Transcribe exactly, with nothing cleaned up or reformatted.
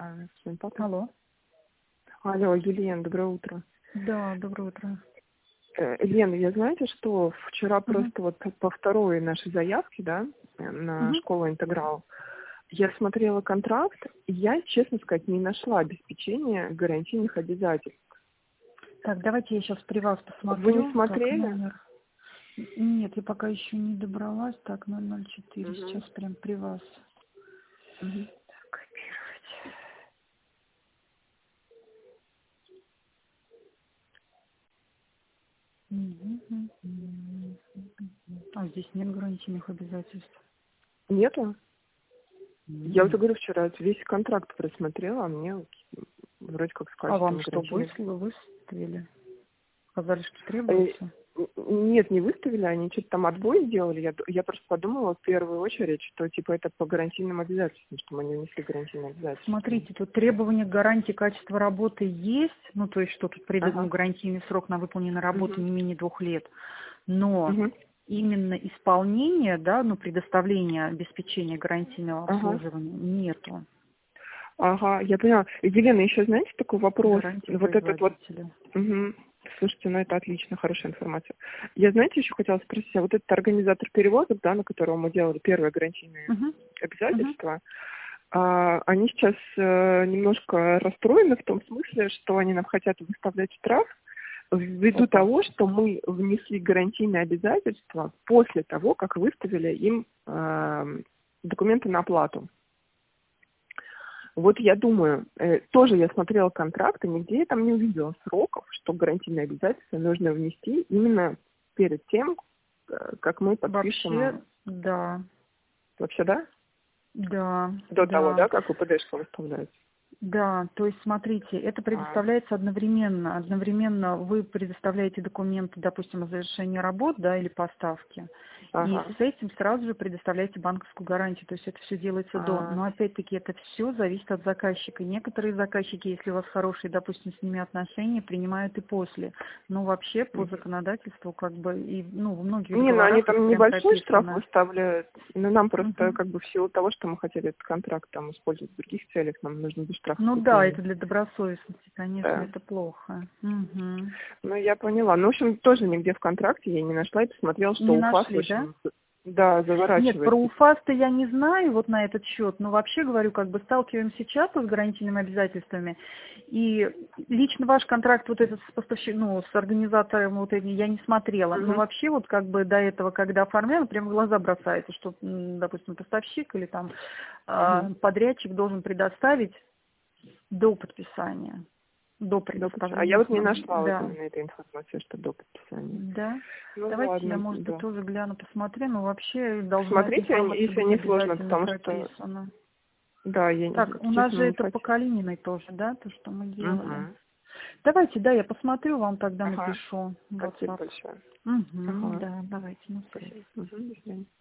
А, своим папой. Алло. Алло, Елена, доброе утро. Да, доброе утро. Э, Лена, я знаете, что вчера Угу. просто вот по второй нашей заявке, да, на Угу. школу «Интеграл», я смотрела контракт, и я, честно сказать, не нашла обеспечения гарантийных обязательств. Так, давайте я сейчас при вас Вы не посмотрю. Так, смотрели? номер. Нет, я пока еще не добралась. Так, ноль ноль четыре. Угу. Сейчас прям при вас. Угу. Так, копировать. Мгм. А здесь нет гарантийных обязательств. Нету? Я уже М. говорю, вчера весь контракт просмотрела, а мне вот вроде как А сказали, что вам он что, гарантийный. выслали, выставили? Сказали, что Э, требуется? Нет, не выставили, они что-то там отбой сделали. Я, д- я просто подумала в первую очередь, что типа это по гарантийным обязательствам, что мы не внесли гарантийные обязательства. Смотрите, тут требования к гарантии качества работы есть, ну, то есть, что тут пред- ну, Ага. гарантийный срок на выполненную работу Угу. не менее двух лет, но Угу. именно исполнение, да, ну, предоставление обеспечения гарантийного Ага. обслуживания нету. Ага, я поняла. Елена, еще знаете такой вопрос? Гарантии Вот этот вот. производителя. Угу. Слушайте, ну это отлично, хорошая информация. Я, знаете, еще хотела спросить, а вот этот организатор перевозок, да, на которого мы делали первые гарантийные Угу. Угу. обязательства, а, они сейчас э, немножко расстроены в том смысле, что они нам хотят выставлять штраф ввиду Опа. того, что мы внесли гарантийные обязательства после того, как выставили им э, документы на оплату. Вот я думаю, э, тоже я смотрела контракт, и нигде я там не увидела сроков, что гарантийные обязательства нужно внести именно перед тем, э, как мы Вообще, подпишем. да, Вообще, да? да, До того, да. да, как УПДшка выставляется. Да, то есть смотрите, это А, предоставляется одновременно. Одновременно вы предоставляете документы, допустим, о завершении работ, да, или поставки, и ага. с этим сразу же предоставляете банковскую гарантию. То есть это все делается до. А, Но опять-таки это все зависит от заказчика. Некоторые заказчики, если у вас хорошие, допустим, с ними отношения, принимают и после. Но вообще по мгм. законодательству, как бы, и ну, в многих Не, ну они договорах это там прям небольшой штраф прописано. выставляют, но нам просто Мгм. как бы в силу того, что мы хотели этот контракт там использовать в других целях, нам нужно без штрафа Ну да, выполнить. это для добросовестности, конечно, Да. это плохо. Мгм. Ну, я поняла. Ну, в общем, тоже нигде в контракте я не нашла и посмотрела, что Не УФАС, в нашли, да? общем, да, Нет, про заворачивается. УФАС-то я не знаю вот на этот счет, но вообще говорю, как бы сталкиваемся часто с гарантийными обязательствами, и лично ваш контракт вот этот с поставщиком, ну, с организатором вот этим я не смотрела, но Угу. вообще вот как бы до этого, когда оформляла, прямо в глаза бросается, что, м, допустим, поставщик или там Угу. а, подрядчик должен предоставить до подписания, до До подписания. А я предоставления, вот не сна- нашла вот да. именно этой информации, что до подписания. Да. Ну, Давайте я, ладно, может быть, да. тоже гляну, посмотрю, но вообще должна эта Смотрите, информация если быть не сложно, обязательно потому что, прописана. да, я, Так, у нас честно, же не это по хотела. Калининой тоже, да, то, что мы делали. Угу. Давайте, да, я посмотрю, вам тогда Ага. напишу в Спасибо WhatsApp. большое. Угу, Ага. да, давайте, на связи. Спасибо. Угу. До свидания.